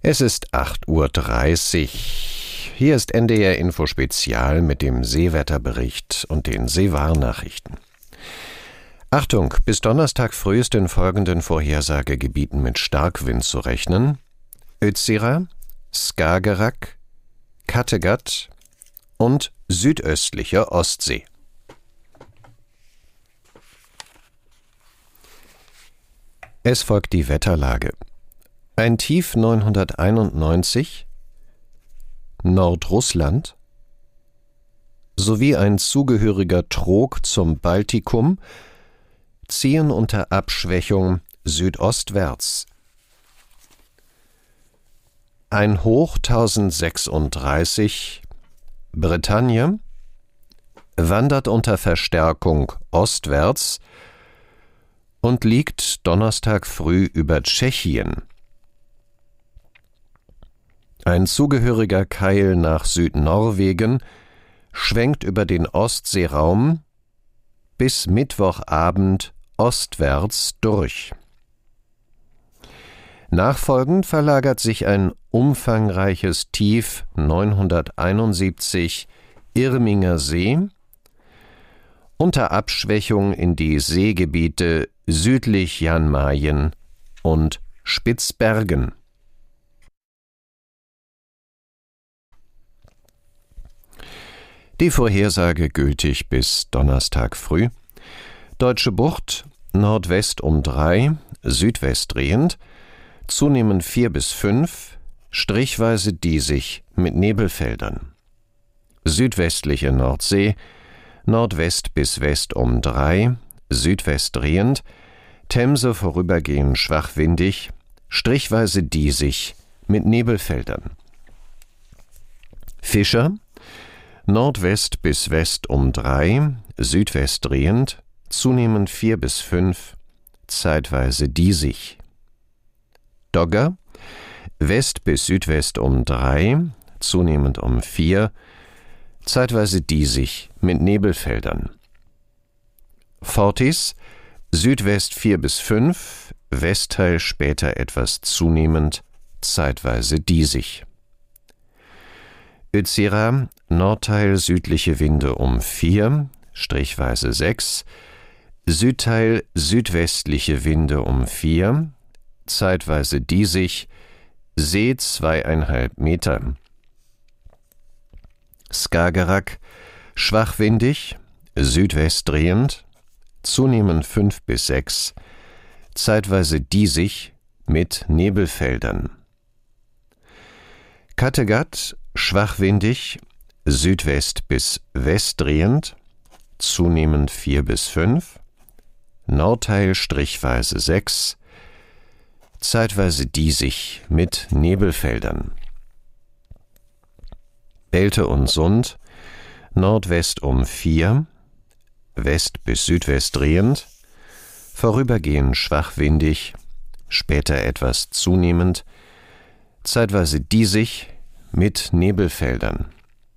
Es ist 8:30 Uhr. Hier ist NDR Info Spezial mit dem Seewetterbericht und den Seewarnachrichten. Achtung, bis Donnerstag früh ist in folgenden Vorhersagegebieten mit Starkwind zu rechnen: Utsira, Skagerrak, Kattegat und südöstliche Ostsee. Es folgt die Wetterlage. Ein Tief 991, Nordrussland, sowie ein zugehöriger Trog zum Baltikum ziehen unter Abschwächung südostwärts. Ein Hoch 1036, Bretagne, wandert unter Verstärkung ostwärts und liegt Donnerstag früh über Tschechien. Ein zugehöriger Keil nach Südnorwegen schwenkt über den Ostseeraum bis Mittwochabend ostwärts durch. Nachfolgend verlagert sich ein umfangreiches Tief 971 Irminger See unter Abschwächung in die Seegebiete südlich Jan Mayen und Spitzbergen. Die Vorhersage gültig bis Donnerstag früh. Deutsche Bucht, Nordwest um 3, Südwest drehend, zunehmend 4 bis 5, strichweise diesig mit Nebelfeldern. Südwestliche Nordsee, Nordwest bis West um 3, Südwest drehend, Themse vorübergehend schwach windig, strichweise diesig mit Nebelfeldern. Fischer, Nordwest bis West um 3, Südwest drehend, zunehmend 4 bis 5, zeitweise diesig. Dogger, West bis Südwest um 3, zunehmend um 4, zeitweise diesig mit Nebelfeldern. Fortis, Südwest 4 bis 5, Westteil später etwas zunehmend, zeitweise diesig. Utsira, Nordteil südliche Winde um 4, strichweise 6, Südteil südwestliche Winde um 4, zeitweise diesig, See 2,5 Meter. Skagerrak, schwachwindig, südwest drehend, zunehmend 5 bis 6, zeitweise diesig mit Nebelfeldern. Kattegat, schwachwindig, südwest bis west drehend, zunehmend 4 bis 5, Nordteil strichweise 6, zeitweise diesig mit Nebelfeldern. Belte und Sund, Nordwest um 4, West bis Südwest drehend, vorübergehend schwachwindig, später etwas zunehmend, zeitweise diesig mit Nebelfeldern.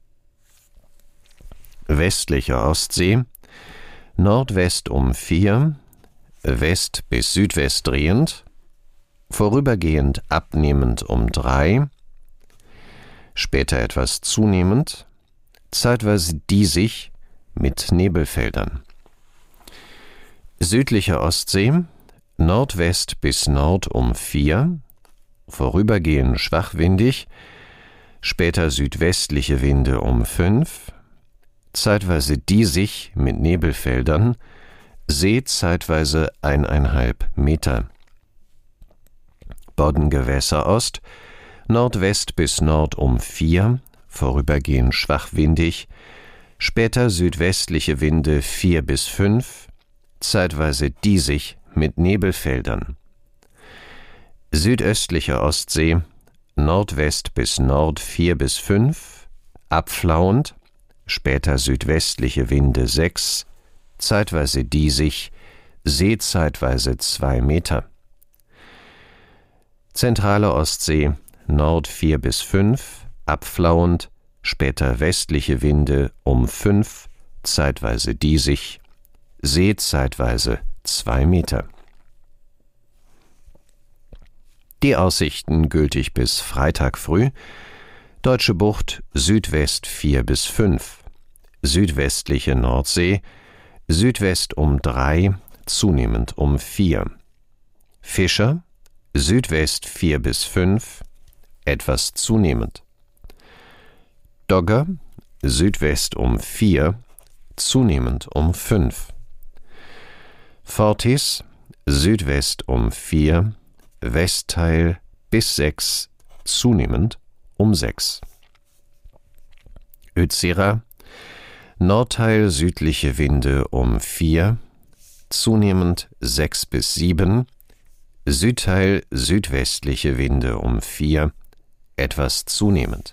Westliche Ostsee, Nordwest um 4, West bis Südwest drehend, vorübergehend abnehmend um 3, später etwas zunehmend, zeitweise diesig mit Nebelfeldern. Südliche Ostsee, Nordwest bis Nord um 4, vorübergehend schwachwindig, später südwestliche Winde um 5, zeitweise diesig mit Nebelfeldern, See zeitweise 1,5 Meter. Boddengewässer Ost, Nordwest bis Nord um 4, vorübergehend schwachwindig, später südwestliche Winde 4 bis 5, zeitweise diesig mit Nebelfeldern. Südöstliche Ostsee, Nordwest bis Nord 4 bis 5, abflauend, später südwestliche Winde 6, zeitweise diesig, See zeitweise 2 Meter. Zentrale Ostsee, Nord 4 bis 5, abflauend, später westliche Winde um 5, zeitweise diesig, See zeitweise 2 Meter. Die Aussichten gültig bis Freitag früh: Deutsche Bucht Südwest 4 bis 5, südwestliche Nordsee Südwest um 3, zunehmend um 4. Fischer Südwest 4 bis 5, etwas zunehmend. Dogger Südwest um 4, zunehmend um 5. Fortis Südwest um 4, Westteil bis 6, zunehmend um 6. Utsira Nordteil südliche Winde um 4, zunehmend 6 bis 7, Südteil südwestliche Winde um 4, etwas zunehmend.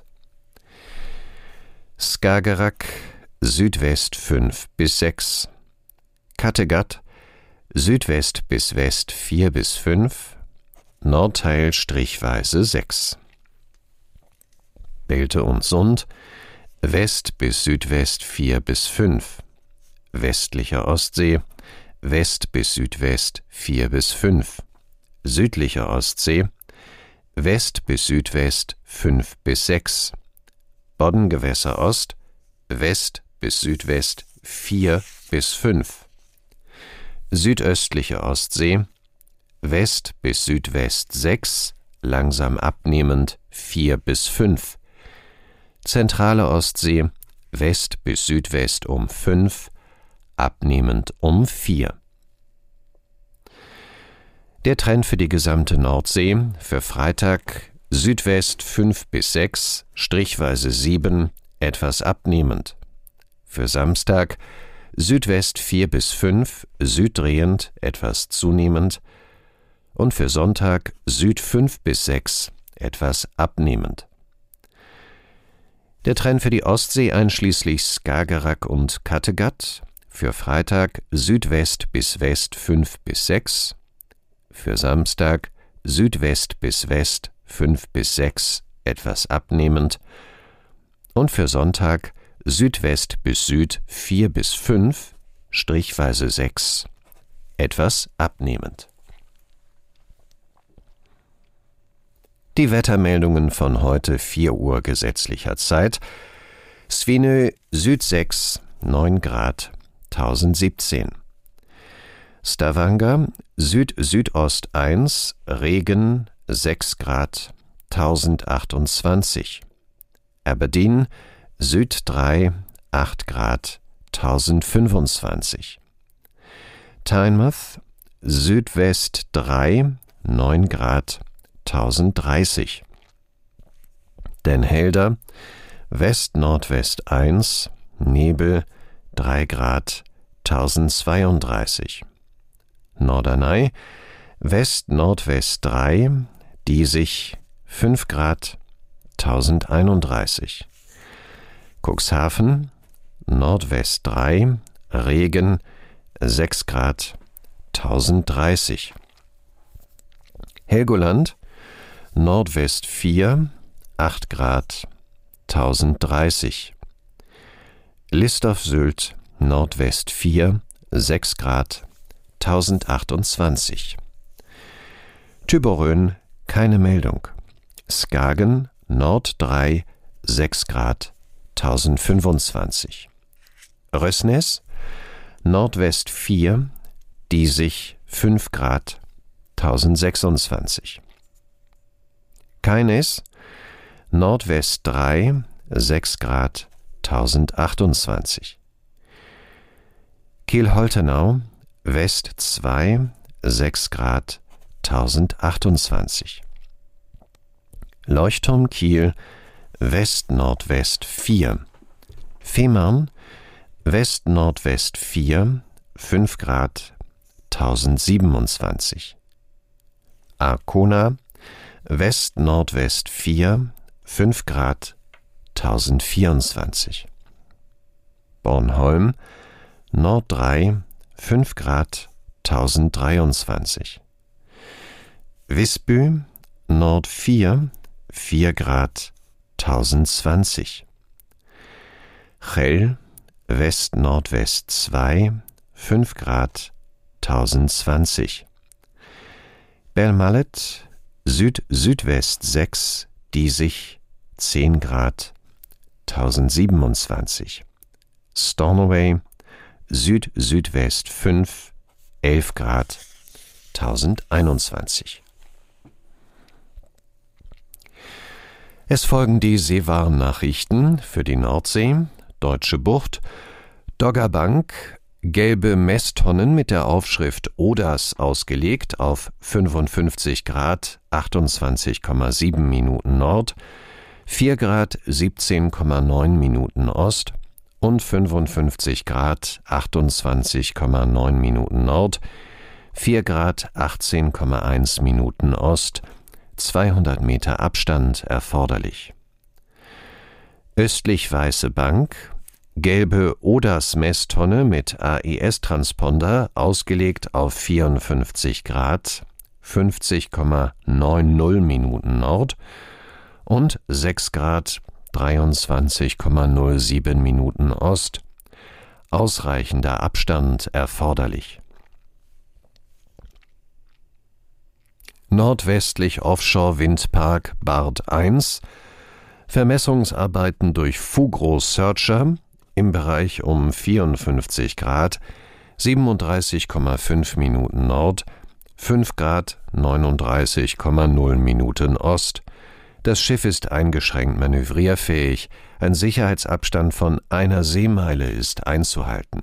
Skagerrak Südwest 5 bis 6, Kattegat Südwest bis West 4 bis 5, Nordteil strichweise 6. Belte und Sund West bis Südwest 4 bis 5, westlicher Ostsee West bis Südwest 4 bis 5, südlicher Ostsee West bis Südwest 5 bis 6, Boddengewässer Ost West bis Südwest 4 bis 5, südöstliche Ostsee West bis Südwest 6, langsam abnehmend 4 bis 5, zentrale Ostsee West bis Südwest um 5, abnehmend um 4. Der Trend für die gesamte Nordsee: für Freitag Südwest 5 bis 6, strichweise 7, etwas abnehmend. Für Samstag Südwest 4 bis 5, süddrehend, etwas zunehmend. Und für Sonntag Süd 5 bis 6, etwas abnehmend. Der Trend für die Ostsee einschließlich Skagerrak und Kattegat: für Freitag Südwest bis West 5 bis 6, für Samstag Südwest bis West 5 bis 6, etwas abnehmend. Und für Sonntag Südwest bis Süd 4 bis 5, strichweise 6, etwas abnehmend. Die Wettermeldungen von heute 4 Uhr gesetzlicher Zeit: Svinö Süd 6, 9 Grad, 1017. Stavanger Süd-Südost 1, Regen 6 Grad, 1028. Aberdeen Süd 3, 8 Grad, 1025. Tynemouth Südwest 3, 9 Grad, 1030. Den Helder West-Nordwest 1, Nebel 3 Grad, 1032. Norderney West-Nordwest 3, Diesig 5 Grad, 1031. Cuxhaven Nordwest 3, Regen 6 Grad, 1030. Helgoland Nordwest 4, 8 Grad, 1030. List auf Sylt Nordwest 4, 6 Grad, 1028. Thyborøn keine Meldung. Skagen Nord 3, 6 Grad, 1025. Røsnes Nordwest 4, Diesig 5 Grad, 1026. Keines Nordwest 3, 6 Grad, 1028. Kiel-Holtenau West 2, 6 Grad, 1028. Leuchtturm Kiel West-Nordwest 4. Fehmarn West-Nordwest 4, 5 Grad, 1027. Arkona West-Nordwest 4, 5 Grad, 1024. Bornholm Nord 3, 5 Grad, 1023. Visby Nord 4, 4 Grad, 1020. Chell West-Nordwest 2, 5 Grad, 1020. Belmallet Süd-Südwest 6, Diesig 10 Grad 1027. Stornoway Süd-Südwest 5, 11 Grad 1021. Es folgen die Seewarnnachrichten für die Nordsee, Deutsche Bucht, Doggerbank, gelbe Messtonnen mit der Aufschrift Odas ausgelegt auf 55 Grad 28,7 Minuten Nord, 4 Grad 17,9 Minuten Ost und 55 Grad 28,9 Minuten Nord, 4 Grad 18,1 Minuten Ost, 200 Meter Abstand erforderlich. Östlich Weiße Bank, gelbe Odas-Messtonne mit AES-Transponder ausgelegt auf 54 Grad 50,90 Minuten Nord und 6 Grad 23,07 Minuten Ost, ausreichender Abstand erforderlich. Nordwestlich Offshore-Windpark Barth 1, Vermessungsarbeiten durch Fugro Searcher im Bereich um 54 Grad 37,5 Minuten Nord, 5 Grad 39,0 Minuten Ost. Das Schiff ist eingeschränkt manövrierfähig, ein Sicherheitsabstand von einer Seemeile ist einzuhalten.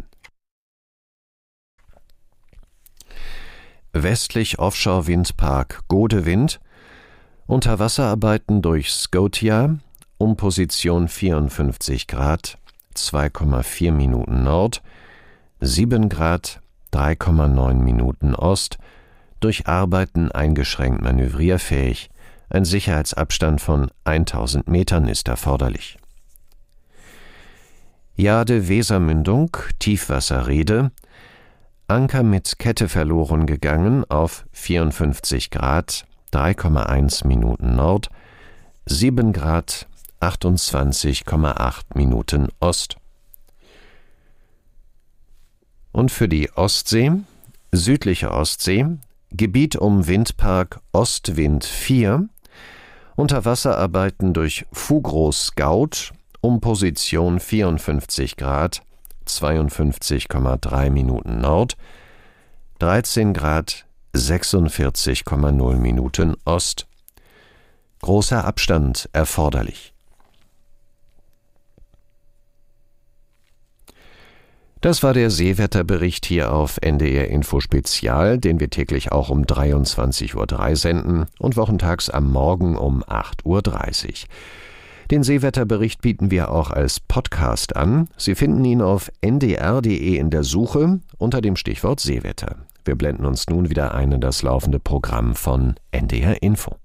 Westlich Offshore-Windpark Godewind, Unterwasserarbeiten durch Scotia um Position 54 Grad 2,4 Minuten Nord, 7 Grad 3,9 Minuten Ost, durch Arbeiten eingeschränkt manövrierfähig, ein Sicherheitsabstand von 1000 Metern ist erforderlich. Jade-Wesermündung, Tiefwasserrede, Anker mit Kette verloren gegangen auf 54 Grad 3,1 Minuten Nord, 7 Grad 28,8 Minuten Ost. Und für die Ostsee, südliche Ostsee, Gebiet um Windpark Ostwind 4, Unterwasserarbeiten durch Fugro Scout um Position 54 Grad 52,3 Minuten Nord, 13 Grad 46,0 Minuten Ost. Großer Abstand erforderlich. Das war der Seewetterbericht hier auf NDR Info Spezial, den wir täglich auch um 23:03 Uhr senden und wochentags am Morgen um 8:30 Uhr. Den Seewetterbericht bieten wir auch als Podcast an. Sie finden ihn auf ndr.de in der Suche unter dem Stichwort Seewetter. Wir blenden uns nun wieder ein in das laufende Programm von NDR Info.